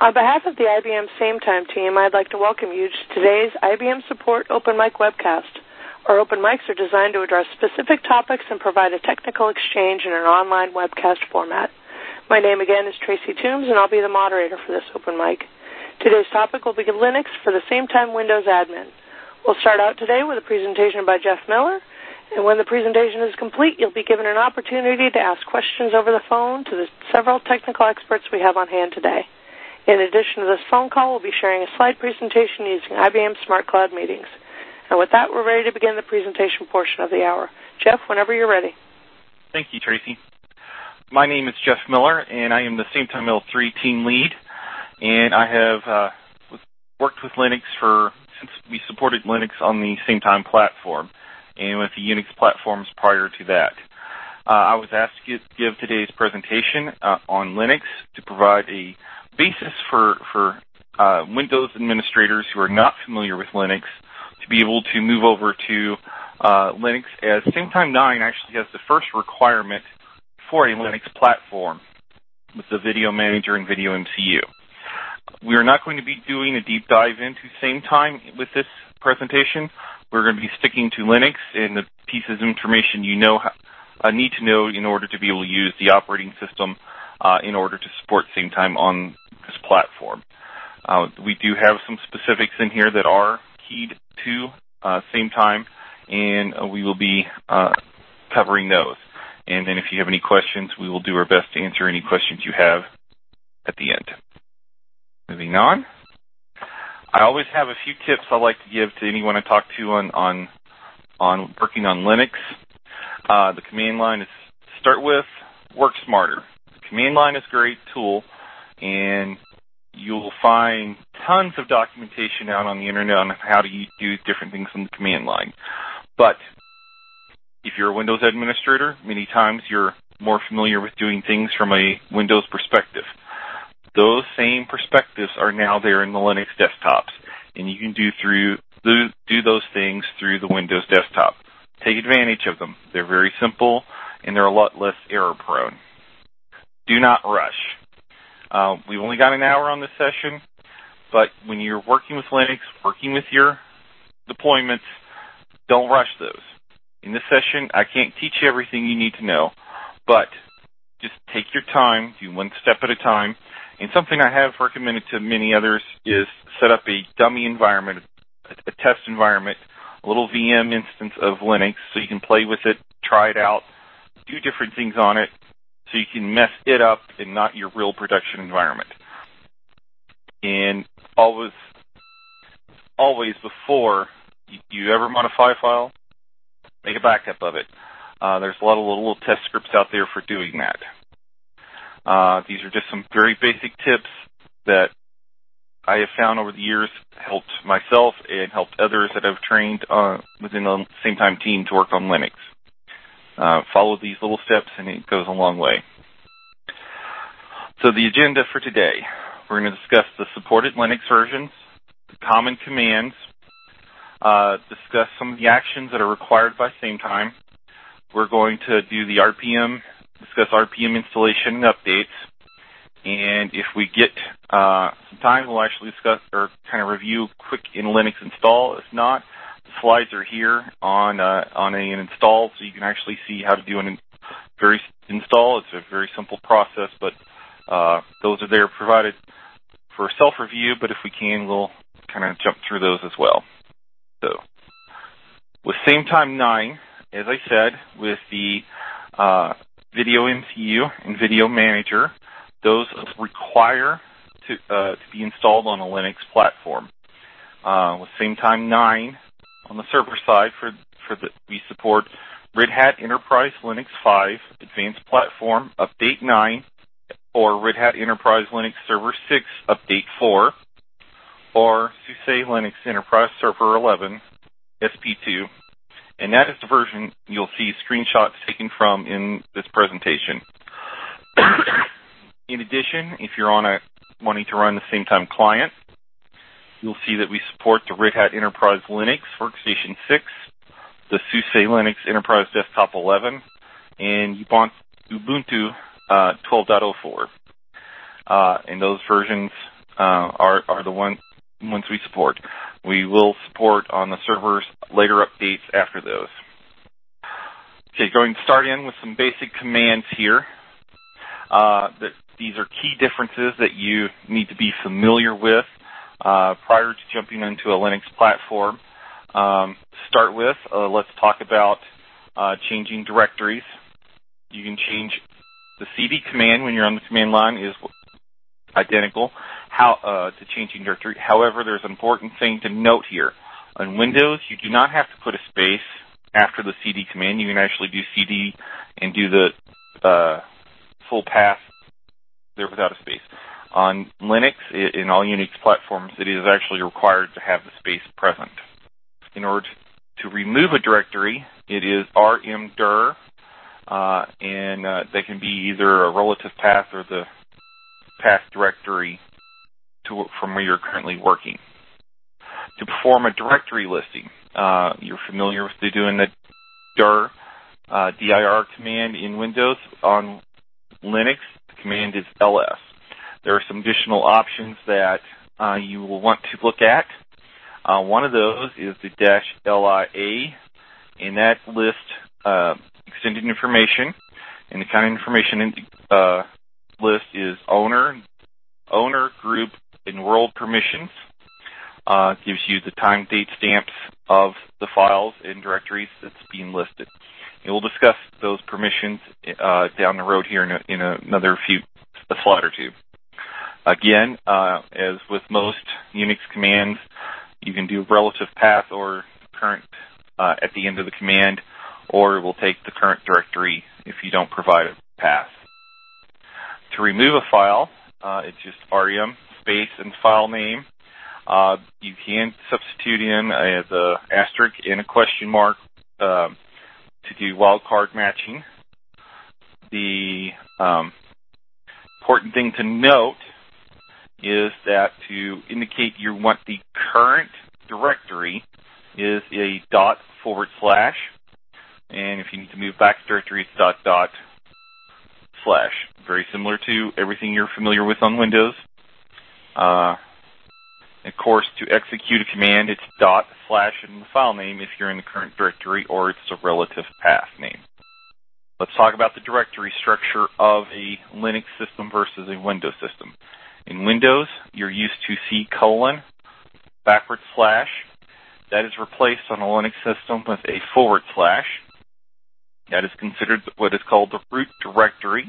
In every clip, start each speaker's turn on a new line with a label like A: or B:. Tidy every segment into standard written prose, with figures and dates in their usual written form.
A: On behalf of the IBM Same Time team, I'd like to welcome you to today's IBM Support Open Mic webcast. Our open mics are designed to address specific topics and provide a technical exchange in an online webcast format. My name again is Tracy Toombs, and I'll be the moderator for this open mic. Today's topic will be Linux for the Same Time Windows admin. We'll start out today with a presentation by Jeff Miller, and when the presentation is complete, you'll be given an opportunity to ask questions over the phone to the several technical experts we have on hand today. In addition to this phone call, we'll be sharing a slide presentation using IBM Smart Cloud Meetings. And with that, we're ready to begin the presentation portion of the hour. Jeff, whenever you're ready.
B: Thank you, Tracy. My name is Jeff Miller, and I am the Same Time L3 team lead. And I have worked with Linux since we supported Linux on the Same Time platform and with the Unix platforms prior to that. I was asked to give today's presentation on Linux to provide a basis for Windows administrators who are not familiar with Linux to be able to move over to Linux, as Same Time 9 actually has the first requirement for a Linux platform with the Video Manager and Video MCU. We are not going to be doing a deep dive into Same Time with this presentation. We're going to be sticking to Linux and the pieces of information you need to know in order to be able to use the operating system in order to support Same Time on this platform. We do have some specifics in here that are keyed to Same Time, and we will be covering those. And then if you have any questions, we will do our best to answer any questions you have at the end. Moving on. I always have a few tips I like to give to anyone I talk to on working on Linux. The command line is to start with, work smarter. The command line is a great tool, and you'll find tons of documentation out on the internet on how to do different things on the command line. But if you're a Windows administrator, many times you're more familiar with doing things from a Windows perspective. Those same perspectives are now there in the Linux desktops, and you can do those things through the Windows desktop. Take advantage of them. They're very simple, and they're a lot less error-prone. Do not rush. We've only got an hour on this session, but when you're working with Linux, working with your deployments, don't rush those. In this session, I can't teach you everything you need to know, but just take your time, do one step at a time. And something I have recommended to many others is set up a dummy environment, a test environment, a little VM instance of Linux so you can play with it, try it out, do different things on it, so you can mess it up and not your real production environment. And always before you ever modify a file, make a backup of it. There's a lot of little test scripts out there for doing that. These are just some very basic tips that I have found over the years helped myself and helped others that I've trained within the Same Time team to work on Linux. Follow these little steps, and it goes a long way. So the agenda for today, we're going to discuss the supported Linux versions, the common commands, discuss some of the actions that are required by Same Time. We're going to do the discuss RPM installation and updates. And if we get some time, we'll actually discuss or kind of review quick in Linux install. If not, the slides are here on an install, so you can actually see how to do an install. It's a very simple process, but those are there provided for self-review, but if we can, we'll kind of jump through those as well. So with Same Time 9, as I said, with the Video MCU and Video Manager, those require to be installed on a Linux platform. With Same Time 9, on the server side, we support Red Hat Enterprise Linux 5 Advanced Platform Update 9, or Red Hat Enterprise Linux Server 6 Update 4, or SUSE Linux Enterprise Server 11 SP2. And that is the version you'll see screenshots taken from in this presentation. In addition, if you're wanting to run the Same Time client, you'll see that we support the Red Hat Enterprise Linux Workstation 6, the SUSE Linux Enterprise Desktop 11, and Ubuntu 12.04. And those versions are the ones we support. We will support on the servers later updates after those. Okay, going to start in with some basic commands here. These are key differences that you need to be familiar with prior to jumping into a Linux platform. To start with, let's talk about changing directories. You can change the cd command when you're on the command line is identical to changing directory. However, there's an important thing to note here. On Windows, you do not have to put a space after the cd command. You can actually do cd and do the full path there without a space. On Linux, in all Unix platforms, it is actually required to have the space present. In order to remove a directory, it is rmdir, and that can be either a relative path or the path directory from where you're currently working. To perform a directory listing, you're familiar with doing the dir command in Windows. On Linux, the command is ls. There are some additional options that you will want to look at. One of those is the -lia, and that lists extended information. And the kind of information in list is owner, group, and world permissions. Gives you the time, date stamps of the files and directories that's being listed. And we'll discuss those permissions down the road here in another slide or two. Again, as with most Unix commands, you can do relative path or current at the end of the command, or it will take the current directory if you don't provide a path. To remove a file, it's just rem space and file name. You can substitute in the asterisk and a question mark to do wildcard matching. The important thing to note is that to indicate you want the current directory is a // and if you need to move back to directory, it's // Very similar to everything you're familiar with on Windows. Of course, to execute a command, it's / in the file name if you're in the current directory, or it's a relative path name. Let's talk about the directory structure of a Linux system versus a Windows system. In Windows, you're used to C:// That is replaced on a Linux system with a // That is considered what is called the root directory.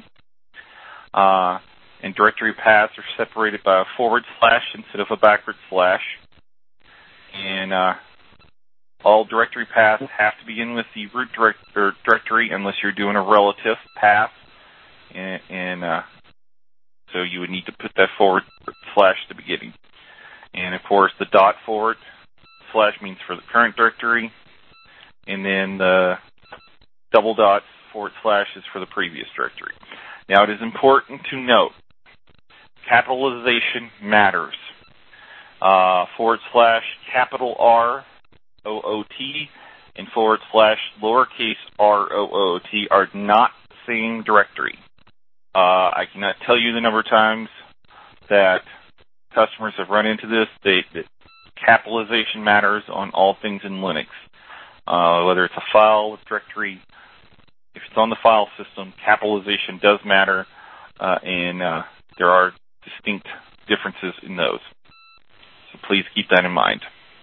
B: And directory paths are separated by a / instead of a /. And all directory paths have to begin with the root directory unless you're doing a relative path. And so you would need to put that / at the beginning. And of course, the // means for the current directory. And then the // is for the previous directory. Now, it is important to note, capitalization matters. / capital R OOT and / lowercase r OOT are not the same directory. I cannot tell you the number of times that customers have run into this. That capitalization matters on all things in Linux. Whether it's a file directory, if it's on the file system, capitalization does matter, and there are distinct differences in those. So please keep that in mind.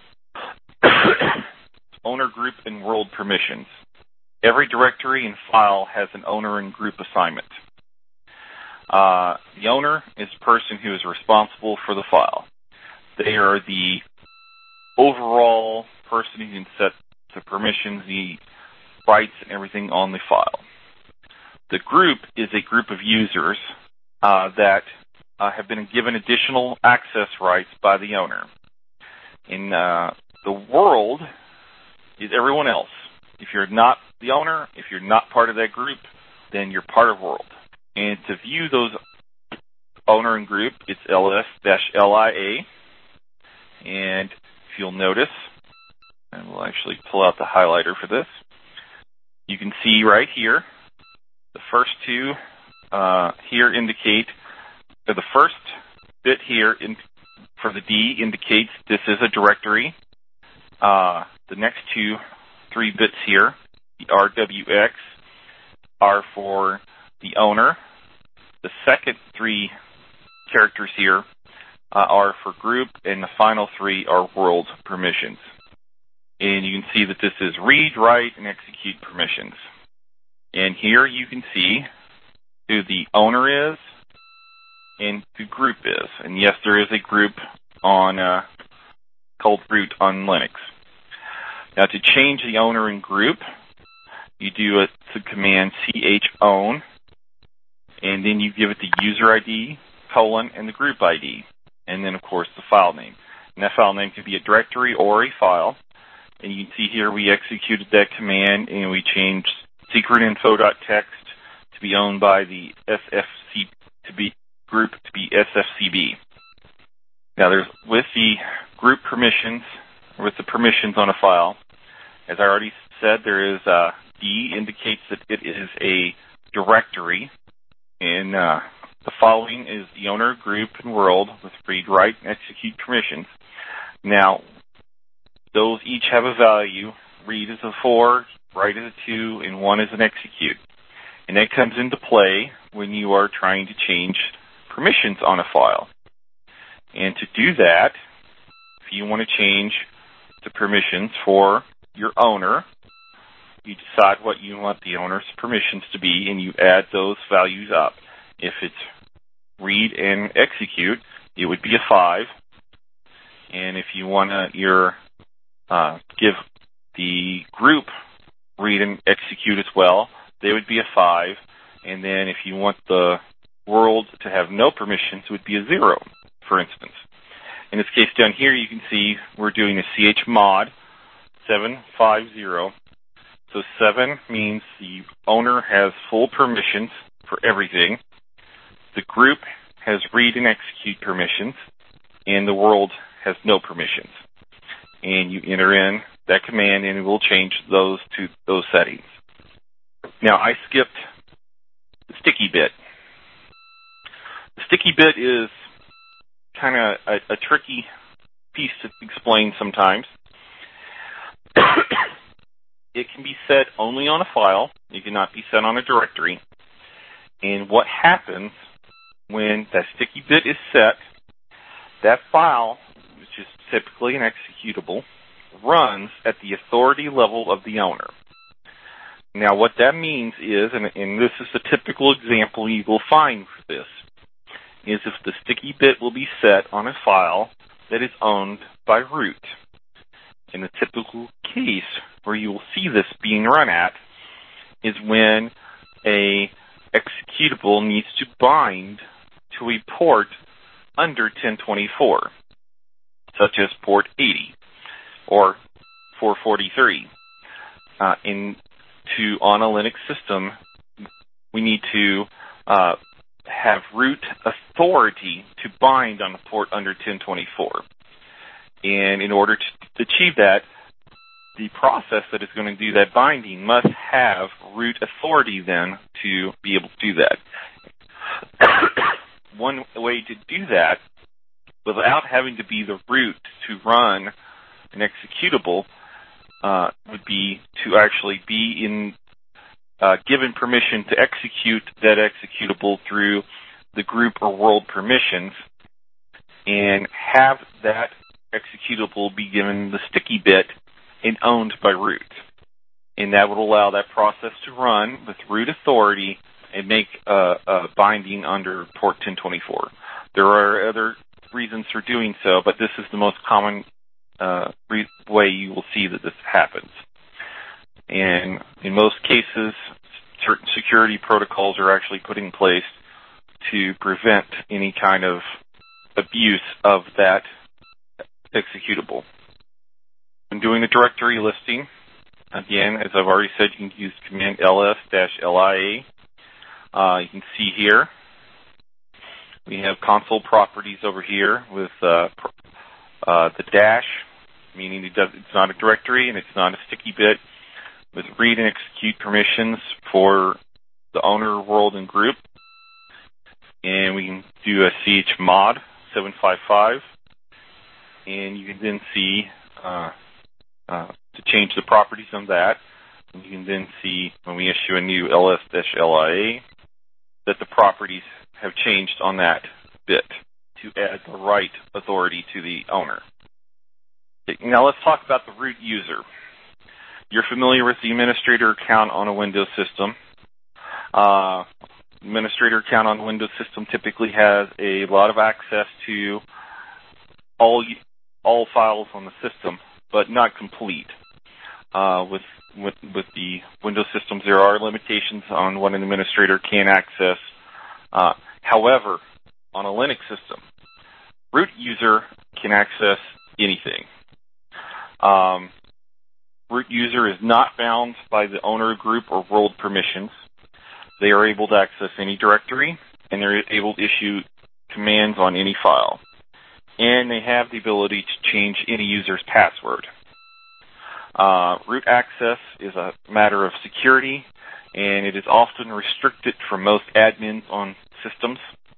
B: Owner, group, and world permissions. Every directory and file has an owner and group assignment. The owner is the person who is responsible for the file. They are the overall person who can set the permissions, the rights, and everything on the file. The group is a group of users that have been given additional access rights by the owner. And the world is everyone else. If you're not the owner, if you're not part of that group, then you're part of world. And to view those owner and group, it's ls-lia. And if you'll notice, and we'll actually pull out the highlighter for this, you can see right here, the first two here indicate, or the first bit here for the D indicates this is a directory. The next 3 bits here, the RWX, are for the owner. The second 3 characters here are for group, and the final 3 are world permissions. And you can see that this is read, write, and execute permissions. And here you can see who the owner is and who group is. And yes, there is a group on called root on Linux. Now, to change the owner and group, you do the command chown, and then you give it the user ID, and the group ID, and then, of course, the file name. And that file name could be a directory or a file. And you can see here we executed that command, and we changed secretinfo.txt to be owned by the SFC group to be SFCB. Now, with the group permissions, or with the permissions on a file, as I already said, there is D indicates that it is a directory, and the following is the owner, group, and world with read, write, and execute permissions. Now, those each have a value. Read is a 4, write is a 2, and 1 is an execute. And that comes into play when you are trying to change permissions on a file. And to do that, if you want to change the permissions for your owner, you decide what you want the owner's permissions to be, and you add those values up. If it's read and execute, it would be a 5. And if you want to give the group read and execute as well, they would be a 5. And then if you want the world to have no permissions, it would be a 0, for instance. In this case down here, you can see we're doing a chmod 750. So 7 means the owner has full permissions for everything. The group has read and execute permissions, and the world has no permissions. And you enter in that command, and it will change those to those settings. Now, I skipped the sticky bit. The sticky bit is kind of a tricky piece to explain sometimes. It can be set only on a file. It cannot be set on a directory. And what happens when that sticky bit is set, that file, which is typically an executable, runs at the authority level of the owner. Now, what that means is, and this is a typical example you will find for this, is if the sticky bit will be set on a file that is owned by root. In the typical case where you will see this being run at is when a executable needs to bind to a port under 1024, such as port 80 or 443. On a Linux system, we need to have root authority to bind on a port under 1024. And in order to achieve that, the process that is going to do that binding must have root authority then to be able to do that. One way to do that without having to be the root to run an executable would be to actually be given permission to execute that executable through the group or world permissions and have that executable be given the sticky bit and owned by root. And that would allow that process to run with root authority and make a binding under port 1024. There are other reasons for doing so, but this is the most common way you will see that this happens. And in most cases, certain security protocols are actually put in place to prevent any kind of abuse of that executable. When doing a directory listing, again, as I've already said, you can use command ls-lia. You can see here we have console properties over here with the dash, meaning it's not a directory and it's not a sticky bit, with read and execute permissions for the owner, world, and group. And we can do a chmod 755. and you can then see to change the properties on that. And you can then see when we issue a new LS-LIA that the properties have changed on that bit to add the right authority to the owner. Okay, now let's talk about the root user. You're familiar with the administrator account on a Windows system. Administrator account on a Windows system typically has a lot of access to all files on the system, but not complete. With the Windows systems, there are limitations on what an administrator can access. However, on a Linux system, root user can access anything. Root user is not bound by the owner group or world permissions. They are able to access any directory, and they're able to issue commands on any file. And they have the ability to change any user's password. Root access is a matter of security, and it is often restricted for most admins on systems,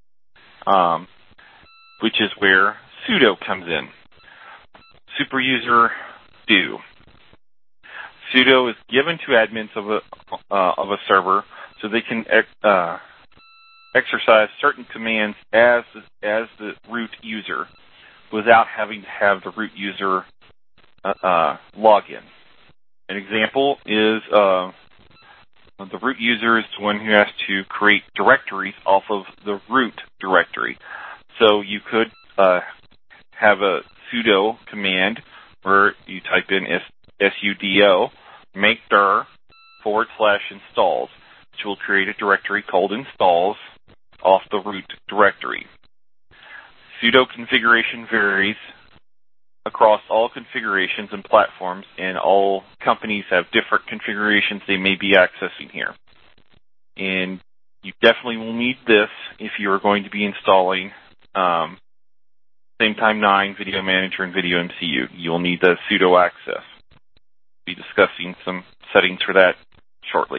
B: which is where sudo comes in. Superuser do. Sudo is given to admins of a server so they can exercise certain commands as the root user without having to have the root user login. An example is the root user is the one who has to create directories off of the root directory. So you could have a sudo command where you type in sudo make dir /installs, which will create a directory called installs off the root directory. Sudo configuration varies across all configurations and platforms, and all companies have different configurations they may be accessing here. And you definitely will need this if you are going to be installing SameTime 9, Video Manager, and Video MCU. You'll need the sudo access. We'll be discussing some settings for that shortly.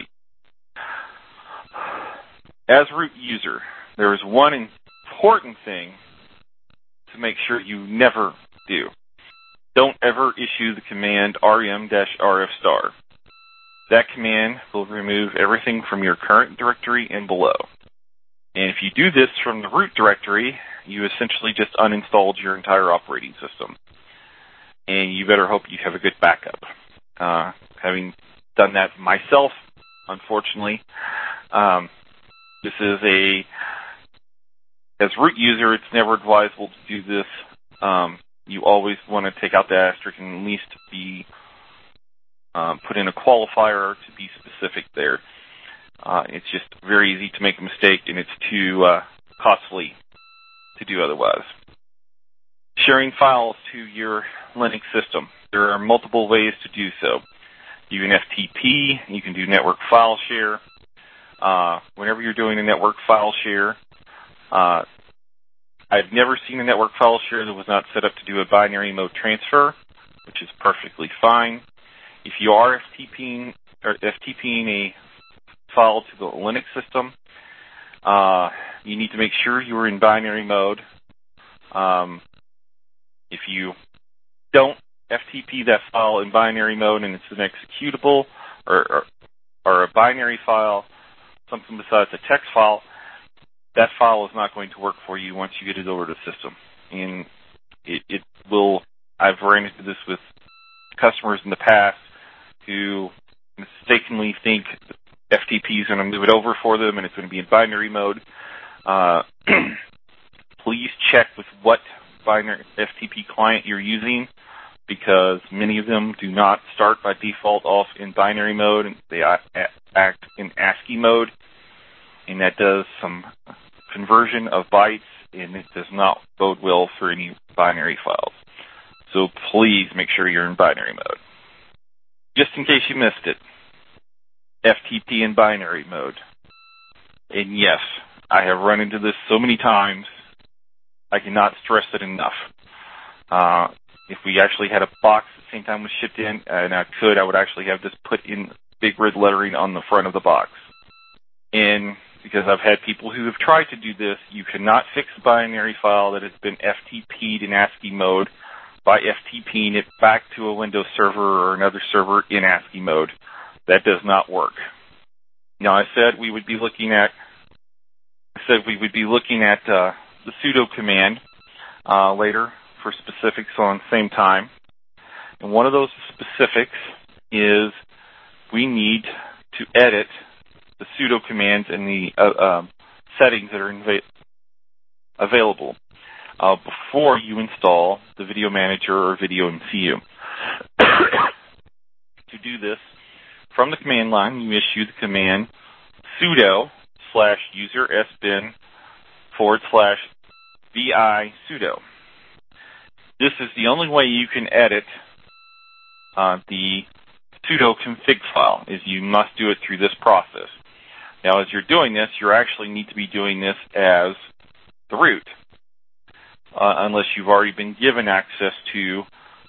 B: As root user, there is one important thing to make sure you never do. Don't ever issue the command rm-rf star. That command will remove everything from your current directory and below. And if you do this from the root directory, you essentially just uninstalled your entire operating system. And you better hope you have a good backup. Having done that myself, unfortunately, this is as root user, it's never advisable to do this. You always want to take out the asterisk and at least be put in a qualifier to be specific there. It's just very easy to make a mistake, and it's too costly to do otherwise. Sharing files to your Linux system. There are multiple ways to do so. You can FTP, you can do network file share. Whenever you're doing a network file share, I've never seen a network file share that was not set up to do a binary mode transfer, which is perfectly fine. If you are FTPing a file to the Linux system, you need to make sure you are in binary mode. If you don't FTP that file in binary mode and it's an executable or a binary file, something besides a text file, that file is not going to work for you once you get it over to the system. And it will, I've run into this with customers in the past who mistakenly think FTP is going to move it over for them and it's going to be in binary mode. Please check with what binary FTP client you're using, because many of them do not start by default off in binary mode, and they act in ASCII mode, and that does some conversion of bytes, and it does not bode well for any binary files. So please make sure you're in binary mode. Just in case you missed it, FTP in binary mode. And yes, I have run into this so many times, I cannot stress it enough. If we actually had a box at the same time was shipped in, and I would actually have this put in big red lettering on the front of the box. And because I've had people who have tried to do this, you cannot fix a binary file that has been FTP'd in ASCII mode by FTPing it back to a Windows server or another server in ASCII mode. That does not work. Now, I said we would be looking at the sudo command later for specifics on same time. And one of those specifics is we need to edit the sudo commands and the settings that are available before you install the Video Manager or Video MCU. To do this, from the command line, you issue the command sudo /user sbin /vi sudo. This is the only way you can edit the sudo config file, is you must do it through this process. Now, as you're doing this, you actually need to be doing this as the root, unless you've already been given access to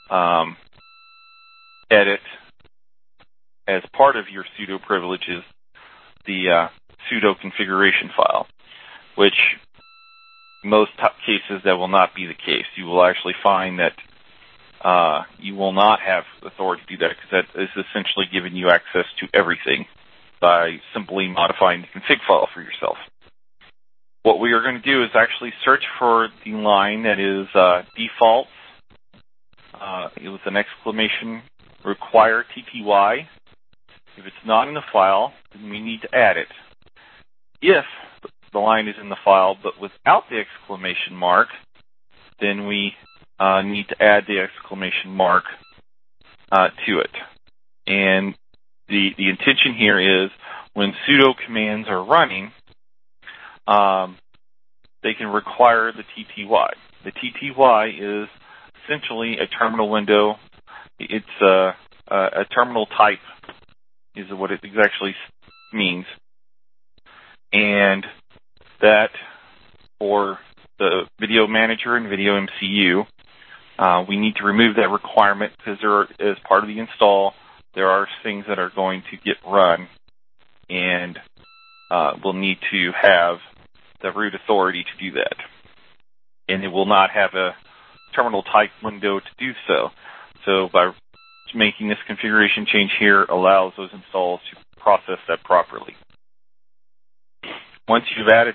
B: edit as part of your sudo privileges the sudo configuration file, which most cases that will not be the case. You will actually find that you will not have authority to do that, because that is essentially giving you access to everything by simply modifying the config file for yourself. What we are going to do is actually search for the line that is default. It was an exclamation require TTY. If it's not in the file, then we need to add it. If the line is in the file but without the exclamation mark, then we need to add the exclamation mark to it. And the intention here is when sudo commands are running, they can require the TTY. The TTY is essentially a terminal window. It's a terminal type is what it actually means. And that for the Video Manager and Video MCU, we need to remove that requirement because as part of the install, there are things that are going to get run, and we'll need to have the root authority to do that. And it will not have a terminal type window to do so. So by making this configuration change here allows those installs to process that properly. Once you've added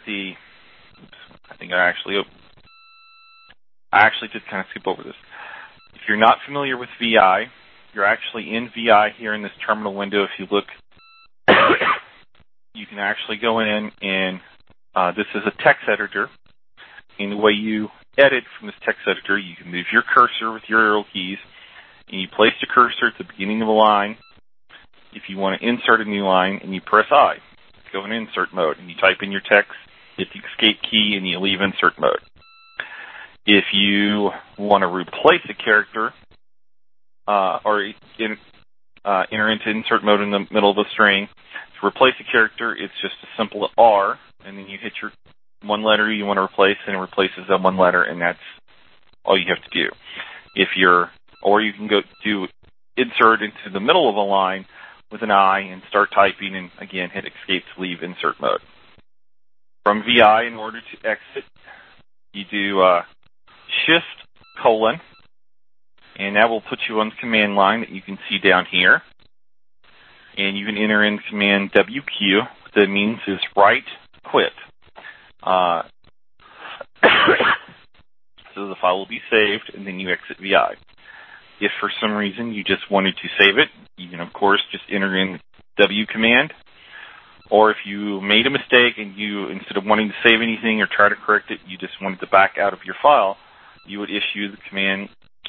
B: I actually did kind of skip over this. If you're not familiar with VI, you're actually in VI here in this terminal window. If you look, you can actually go in and this is a text editor. And the way you edit from this text editor, you can move your cursor with your arrow keys, and you place the cursor at the beginning of a line. If you want to insert a new line, and you press I, go in insert mode, and you type in your text, hit the escape key, and you leave insert mode. If you want to replace a character, or enter into insert mode in the middle of a string, to replace a character, it's just a simple R, and then you hit your one letter you want to replace, and it replaces that one letter, and that's all you have to do. Or you can go do insert into the middle of a line with an I and start typing, and again, hit escape to leave insert mode. From VI, in order to exit, you do Shift:, and that will put you on the command line that you can see down here. And you can enter in the command WQ. What that means is write quit. So the file will be saved, and then you exit VI. If for some reason you just wanted to save it, you can, of course, just enter in W command. Or if you made a mistake and you, instead of wanting to save anything or try to correct it, you just wanted to back out of your file, you would issue the command Q, !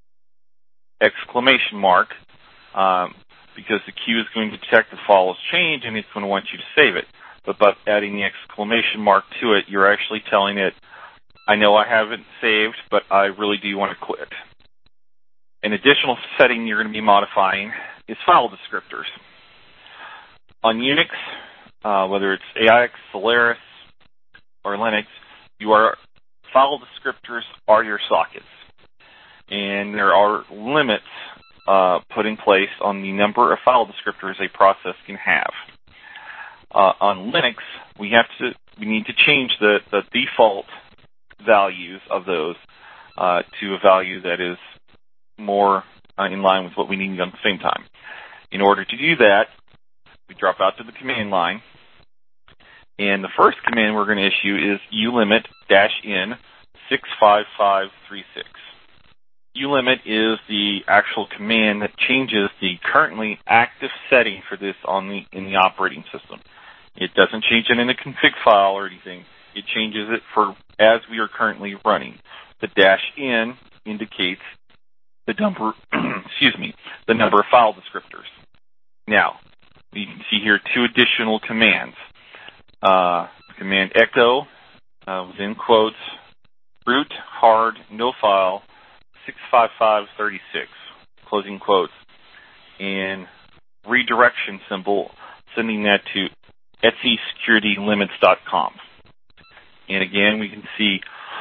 B: Because the Q is going to detect the file as change, and it's going to want you to save it. But by adding the exclamation mark to it, you're actually telling it, I know I haven't saved, but I really do want to quit. An additional setting you're going to be modifying is file descriptors. On Unix, whether it's AIX, Solaris, or Linux, file descriptors are your sockets. And there are limits put in place on the number of file descriptors a process can have. On Linux, we need to change the default values of those to a value that is more in line with what we need on the same time. In order to do that, we drop out to the command line, and the first command we're going to issue is ulimit-in 65536. Ulimit is the actual command that changes the currently active setting for this in the operating system. It doesn't change it in a config file or anything. It changes it for as we are currently running. The -in indicates the number, the number of file descriptors. Now, you can see here two additional commands. Command echo within quotes, root hard no file 65536, closing quotes, and redirection symbol, sending that to etsysecuritylimits.com. And again, we can see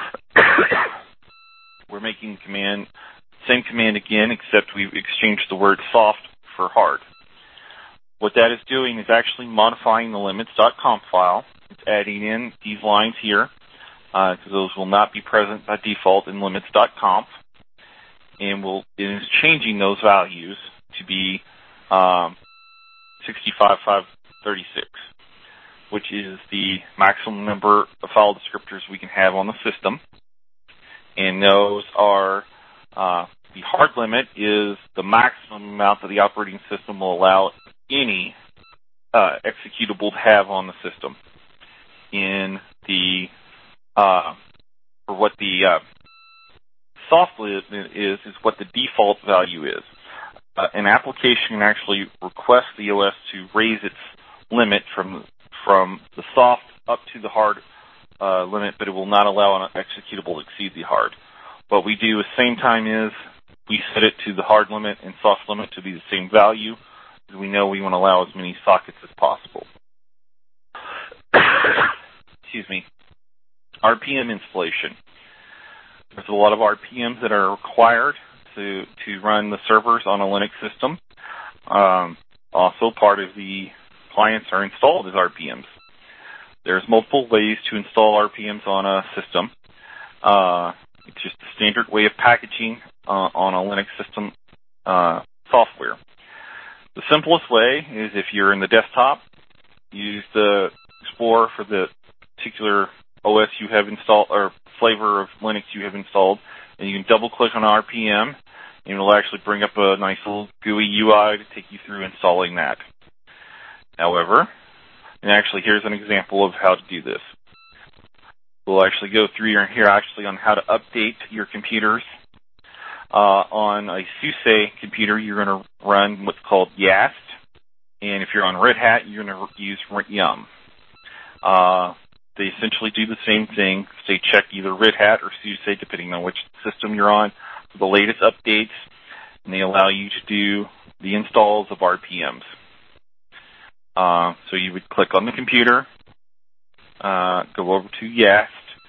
B: we're making the same command again, except we've exchanged the word soft for hard. What that is doing is actually modifying the limits.conf file. It's adding in these lines here, because those will not be present by default in limits.conf, and it is changing those values to be 65536, which is the maximum number of file descriptors we can have on the system. And those are, the hard limit is the maximum amount that the operating system will allow any executable to have on the system. In the, for what the soft limit is what the default value is. An application can actually request the OS to raise its limit from the soft up to the hard limit, but it will not allow an executable to exceed the hard. What we do at the same time is we set it to the hard limit and soft limit to be the same value, because we know we want to allow as many sockets as possible. Excuse me. RPM installation. There's a lot of RPMs that are required to run the servers on a Linux system. Also, part of the clients are installed as RPMs. There's multiple ways to install RPMs on a system. It's just the standard way of packaging on a Linux system software. The simplest way is if you're in the desktop, use the Explorer for the particular OS you have installed or flavor of Linux you have installed, and you can double-click on RPM, and it'll actually bring up a nice little GUI UI to take you through installing that. However, and actually here's an example of how to do this. We'll actually go through here actually on how to update your computers. On a SUSE computer, you're going to run what's called YAST, and if you're on Red Hat, you're going to use Yum. They essentially do the same thing. They check either Red Hat or SUSE, depending on which system you're on, for the latest updates, and they allow you to do the installs of RPMs. So you would click on the computer, go over to YAST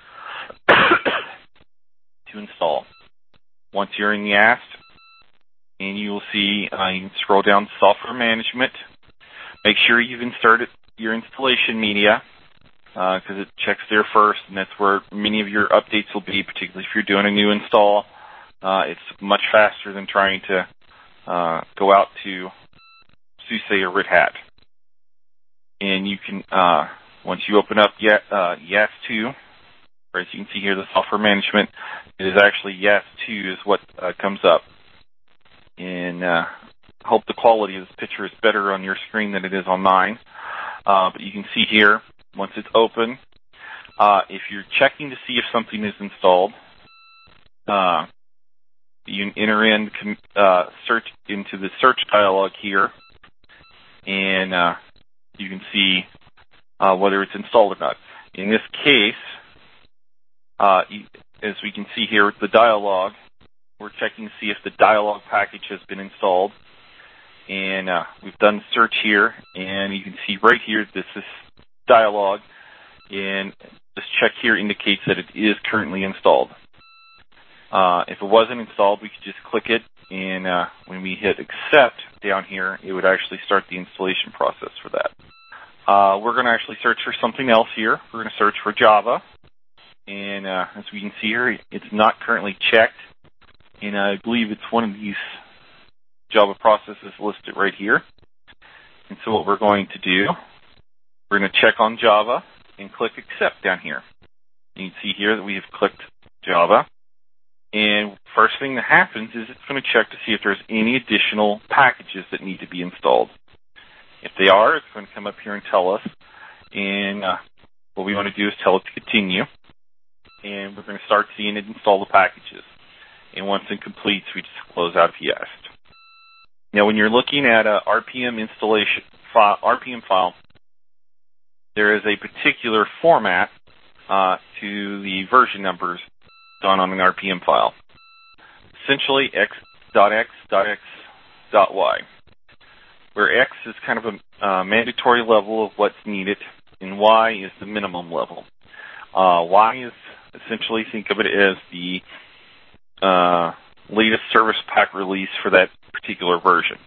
B: to install. Once you're in YAST, and you will see, you can scroll down to Software Management. Make sure you've inserted your installation media, because it checks there first, and that's where many of your updates will be, particularly if you're doing a new install. It's much faster than trying to go out to SUSE or Red Hat. And you can, once you open up YAST2, or as you can see here, the software management, it is actually YAST2 is what comes up. And I hope the quality of this picture is better on your screen than it is on mine. But you can see here, once it's open, if you're checking to see if something is installed, you can enter in search into the search dialog here, and you can see whether it's installed or not. In this case, as we can see here with the dialog, we're checking to see if the dialog package has been installed. And we've done search here, and you can see right here this is dialog, and this check here indicates that it is currently installed. If it wasn't installed, we could just click it, and when we hit accept down here, it would actually start the installation process for that. We're going to actually search for something else here. We're going to search for Java, And as we can see here, it's not currently checked. And I believe it's one of these Java processes listed right here. And so what we're going to do, we're going to check on Java and click Accept down here. You can see here that we have clicked Java. And first thing that happens is it's going to check to see if there's any additional packages that need to be installed. If they are, it's going to come up here and tell us. And what we want to do is tell it to continue. And we're going to start seeing it install the packages. And once it completes, we just close out if yes. Now, when you're looking at a RPM installation RPM file, there is a particular format to the version numbers done on an RPM file. Essentially, x.x.x.y, where x is kind of a mandatory level of what's needed, and y is the minimum level. Y is essentially, think of it as the latest service pack release for that particular version.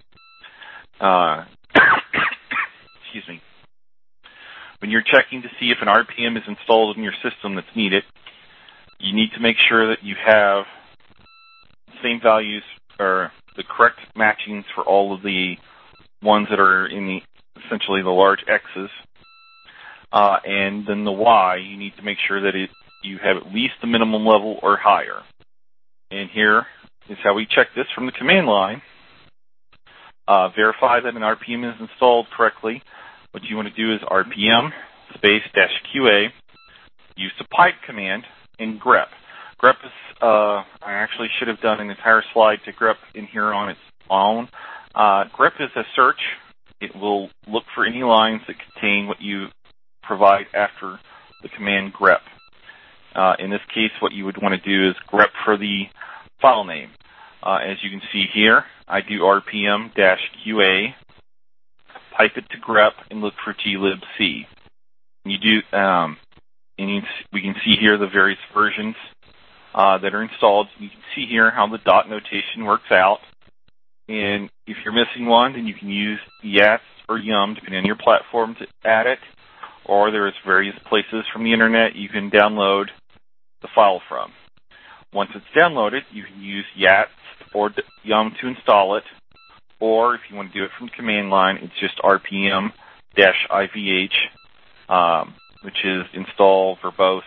B: Excuse me. When you're checking to see if an RPM is installed in your system that's needed, you need to make sure that you have the same values or the correct matchings for all of the ones that are in the essentially the large X's. And then the Y, you need to make sure that you have at least the minimum level or higher. And here is how we check this from the command line. Verify that an RPM is installed correctly. What you want to do is RPM space -QA, use the pipe command, and grep. Grep is, I actually should have done an entire slide to grep in here on its own. Grep is a search. It will look for any lines that contain what you provide after the command grep. In this case, what you would want to do is grep for the file name. As you can see here, I do RPM-QA, pipe it to grep, and look for glibc. You do, we can see here the various versions that are installed. You can see here how the dot notation works out. And if you're missing one, then you can use YATS or YUM, depending on your platform, to add it. Or there's various places from the internet you can download the file from. Once it's downloaded, you can use YATS or YUM to install it. Or if you want to do it from the command line, it's just RPM-IVH, which is install verbose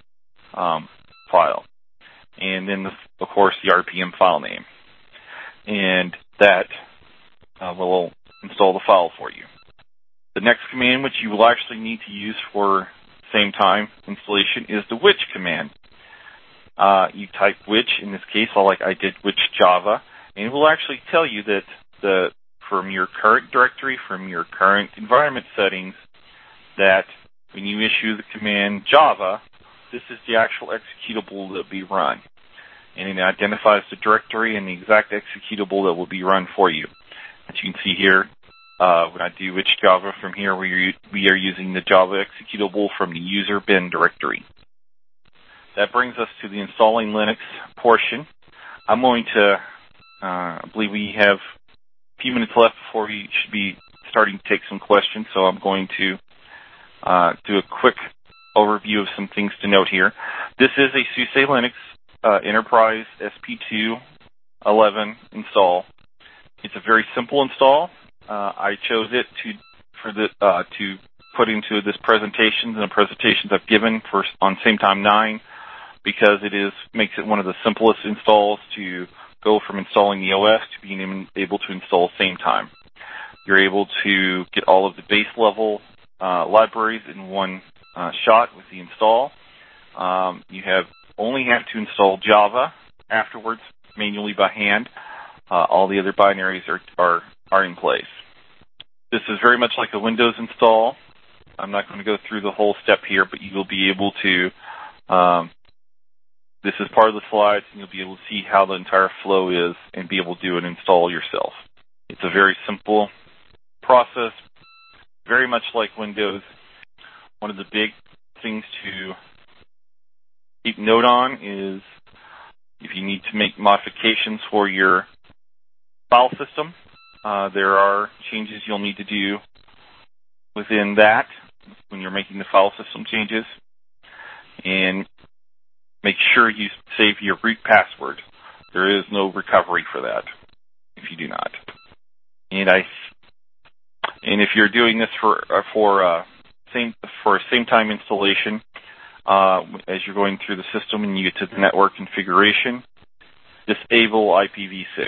B: file. And then, of course, the RPM file name. And that will install the file for you. The next command, which you will actually need to use for same time installation, is the which command. You type which, in this case, like I did, which Java, and it will actually tell you that from your current directory, from your current environment settings, that when you issue the command Java, this is the actual executable that will be run. And it identifies the directory and the exact executable that will be run for you. As you can see here, when I do which Java from here, we are using the Java executable from the user bin directory. That brings us to the installing Linux portion. I'm going to, I believe we have a few minutes left before we should be starting to take some questions, so I'm going to do a quick overview of some things to note here. This is a SUSE Linux Enterprise SP2 11 install. It's a very simple install. I chose it to put into this presentation and the presentations I've given on Same Time 9 because it makes it one of the simplest installs to go from installing the OS to being able to install Same Time. You're able to get all of the base level libraries in one shot with the install. You only have to install Java afterwards manually by hand. All the other binaries are in place. This is very much like a Windows install. I'm not going to go through the whole step here, but you will be able to, this is part of the slides, and you'll be able to see how the entire flow is and be able to do an install yourself. It's a very simple process, very much like Windows. One of the big things to keep note on is if you need to make modifications for your file system, there are changes you'll need to do within that when you're making the file system changes. And make sure you save your root password. There is no recovery for that if you do not. And if you're doing this for a same-time installation, as you're going through the system and you get to the network configuration, disable IPv6,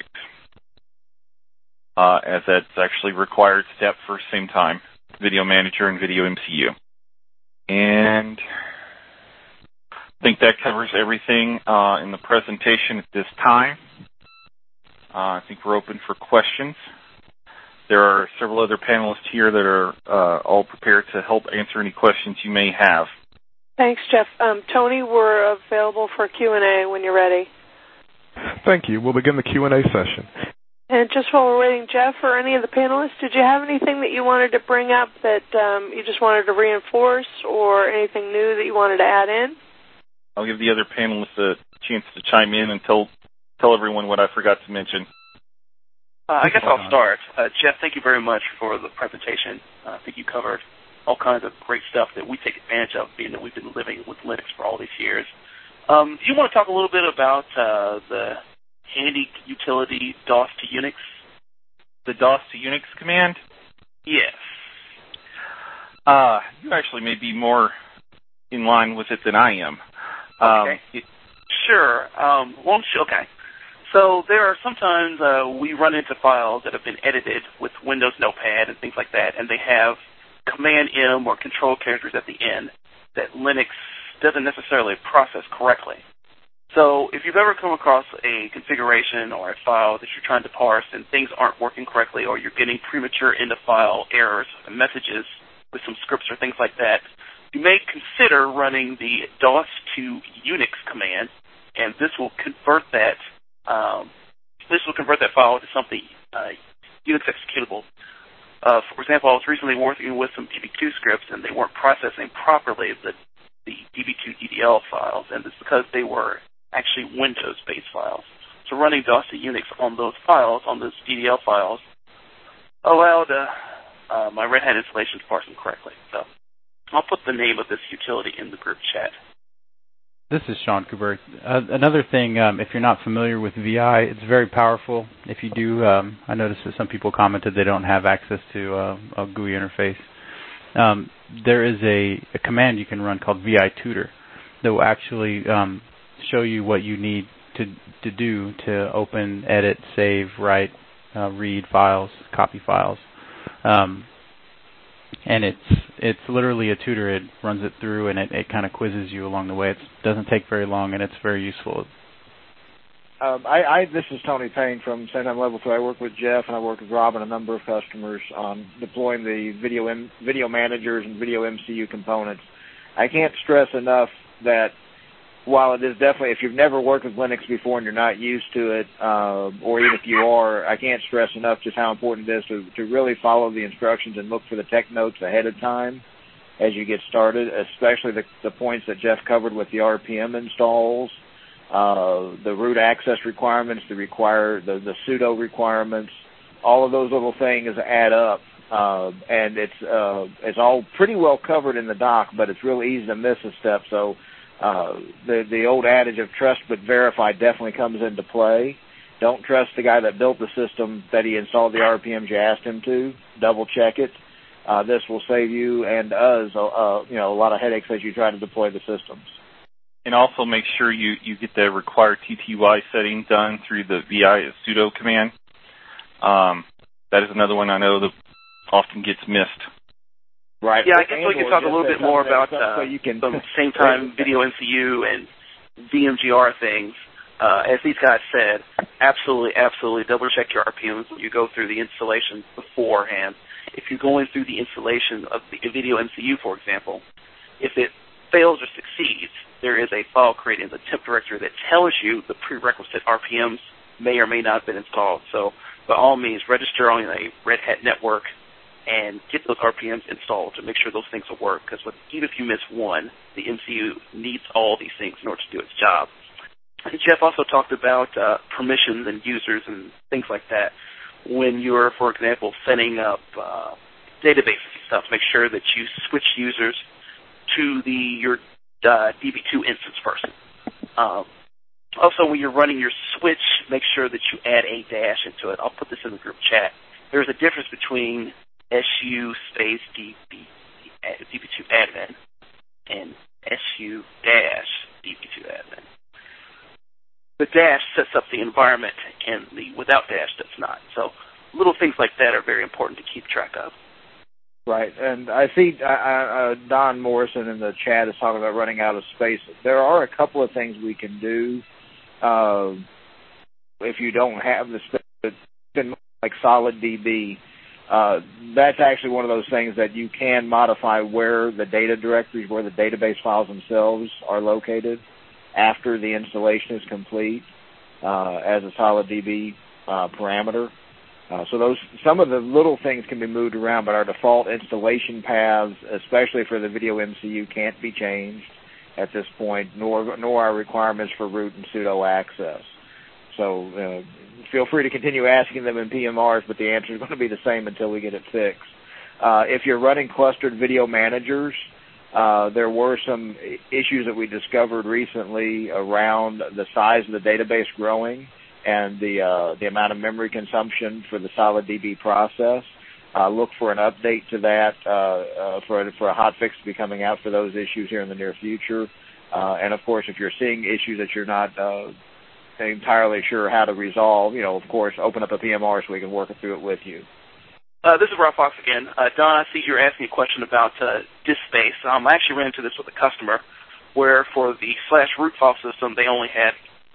B: as that's actually a required step for same-time Video Manager and Video MCU. And I think that covers everything in the presentation at this time. I think we're open for questions. There are several other panelists here that are all prepared to help answer any questions you may have.
A: Thanks, Jeff. Tony, we're available for Q&A when you're ready.
C: Thank you. We'll begin the Q&A session.
A: And just while we're waiting, Jeff, or any of the panelists, did you have anything that you wanted to bring up that you just wanted to reinforce, or anything new that you wanted to add in?
B: I'll give the other panelists a chance to chime in and tell everyone what I forgot to mention.
D: I guess I'll start. Jeff, thank you very much for the presentation. I think you covered all kinds of great stuff that we take advantage of, being that we've been living with Linux for all these years. Do you want to talk a little bit about the handy utility DOS to Unix?
B: The DOS to Unix command?
D: Yes.
B: You actually may be more in line with it than I am.
D: Okay. Sure. Okay. So there are sometimes we run into files that have been edited with Windows Notepad and things like that, and they have Command M or control characters at the end that Linux doesn't necessarily process correctly. So if you've ever come across a configuration or a file that you're trying to parse and things aren't working correctly, or you're getting premature end-of-file errors and messages with some scripts or things like that, you may consider running the DOS to Unix command, and this will convert that file to something Unix executable. For example, I was recently working with some DB2 scripts, and they weren't processing properly the DB2 DDL files, and it's because they were actually Windows-based files. So running DOS to Unix on those files, on those DDL files, allowed my Red Hat installation to parse them correctly. So I'll put the name of this utility in the group chat.
E: This is Sean Cooper. Another thing, if you're not familiar with VI, it's very powerful. If you do, I noticed that some people commented they don't have access to a GUI interface. There is a command you can run called VI Tutor that will actually show you what you need to do to open, edit, save, write, read files, copy files. And it's literally a tutor. It runs it through, and it kind of quizzes you along the way. It doesn't take very long, and it's very useful.
F: This is Tony Payne from Same-Time Level 2. I work with Jeff, and I work with Rob and a number of customers on deploying the video managers and video MCU components. I can't stress enough that while it is definitely, if you've never worked with Linux before and you're not used to it, or even if you are, I can't stress enough just how important it is to really follow the instructions and look for the tech notes ahead of time as you get started, especially the points that Jeff covered with the RPM installs, the root access requirements, the sudo requirements. All of those little things add up, and it's all pretty well covered in the doc, but it's really easy to miss a step. So the old adage of trust but verify definitely comes into play. Don't trust the guy that built the system that he installed the RPMs you asked him to. Double check it. This will save you and us a lot of headaches as you try to deploy the systems.
B: And also make sure you get the required TTY setting done through the VI sudo command. That is another one I know that often gets missed.
F: Right.
D: Yeah, I guess we can talk a little bit more about some same-time video MCU and VMGR things. As these guys said, absolutely double-check your RPMs when you go through the installation beforehand. If you're going through the installation of the video MCU, for example, if it fails or succeeds, there is a file created in the temp directory that tells you the prerequisite RPMs may or may not have been installed. So by all means, register on a Red Hat network and get those RPMs installed to make sure those things will work, because even if you miss one, the MCU needs all these things in order to do its job. And Jeff also talked about permissions and users and things like that. When you're, for example, setting up databases and stuff, make sure that you switch users to your DB2 instance first. Also, when you're running your switch, make sure that you add a dash into it. I'll put this in the group chat. There's a difference between SU space DB2 admin and SU dash DB2 admin. The dash sets up the environment, and the without dash does not. So little things like that are very important to keep track of.
F: Right, and I see Don Morrison in the chat is talking about running out of space. There are a couple of things we can do if you don't have the space, like SolidDB. That's actually one of those things that you can modify where the data directories, where the database files themselves are located after the installation is complete as a SolidDB parameter. So some of the little things can be moved around, but our default installation paths, especially for the Video MCU, can't be changed at this point, nor our requirements for root and sudo access. So feel free to continue asking them in PMRs, but the answer is going to be the same until we get it fixed. If you're running clustered video managers, there were some issues that we discovered recently around the size of the database growing and the amount of memory consumption for the SolidDB process. Look for an update to that for a hot fix to be coming out for those issues here in the near future. And, of course, if you're seeing issues that you're not entirely sure how to resolve, of course, open up a PMR so we can work through it with you.
D: This is Rob Fox again. Don, I see you're asking a question about disk space. I actually ran into this with a customer where for the /root file system, they only had,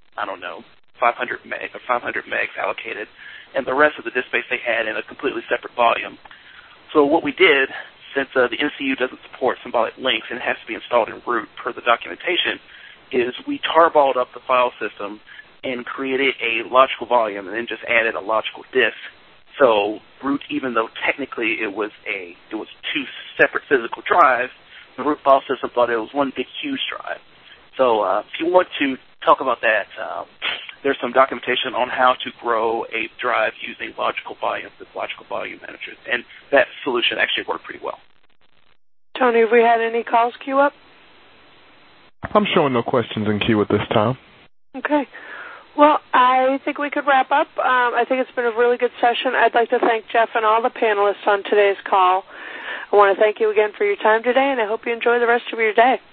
D: 500 megs allocated, and the rest of the disk space they had in a completely separate volume. So what we did, since the MCU doesn't support symbolic links and it has to be installed in root per the documentation, is we tarballed up the file system and created a logical volume and then just added a logical disk. So root, even though technically it was two separate physical drives, the root file system thought it was one big huge drive. So if you want to talk about that, there's some documentation on how to grow a drive using logical volume with logical volume managers, and that solution actually worked pretty well.
A: Tony, have we had any calls queue up?
C: I'm showing no questions in queue at this time.
A: Okay. Well, I think we could wrap up. I think it's been a really good session. I'd like to thank Jeff and all the panelists on today's call. I want to thank you again for your time today, and I hope you enjoy the rest of your day.